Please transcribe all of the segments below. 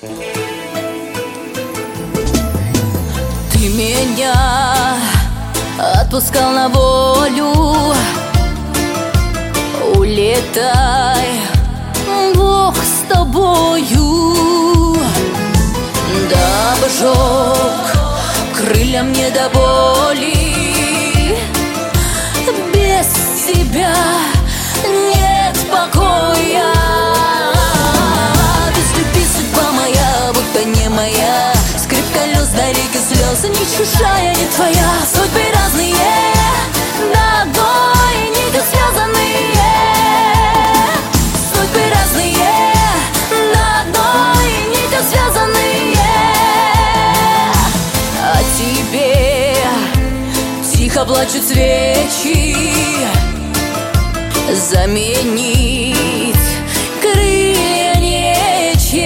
Ты меня отпускал на волю, улетай, Бог с тобою. Да обжег крылья мне до боли, без тебя нет покоя. Без любви судьба моя, будто не моя. Скрип колес до реки слез, не чужая, не твоя. Судьбы разные, до одной нитью связанные. Судьбы разные, до одной нитью связанные. А тебе тихо плачут свечи, заменить крылья нечем,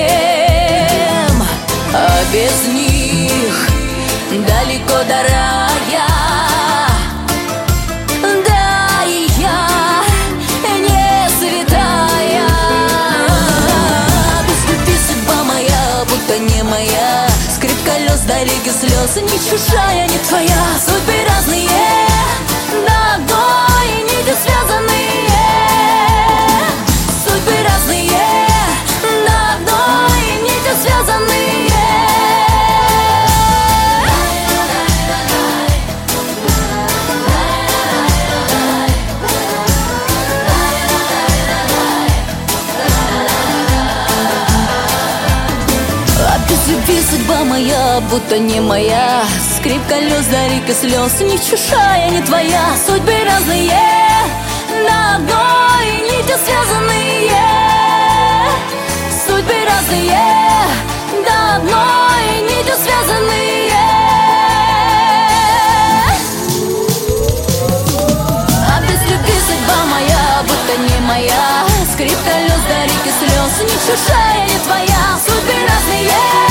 а без них далеко до рая. Да и я не святая. Без любви судьба моя, будто не моя. Скрип колес до реки слез, не чужая, не твоя. Судьбы разные, до одной нитью связанные. Судьбы разные, до одной нитью связанные. А без любви судьба моя, будто не моя. Скрип колес до реки слез, не чужая, не твоя. Судьбы разные, до одной нитью связанные. Судьбы разные, до одной нитью связанные. А без любви судьба моя, будто не моя. Скрип колес до реки слез, не чужая, не твоя. Судьбы разные.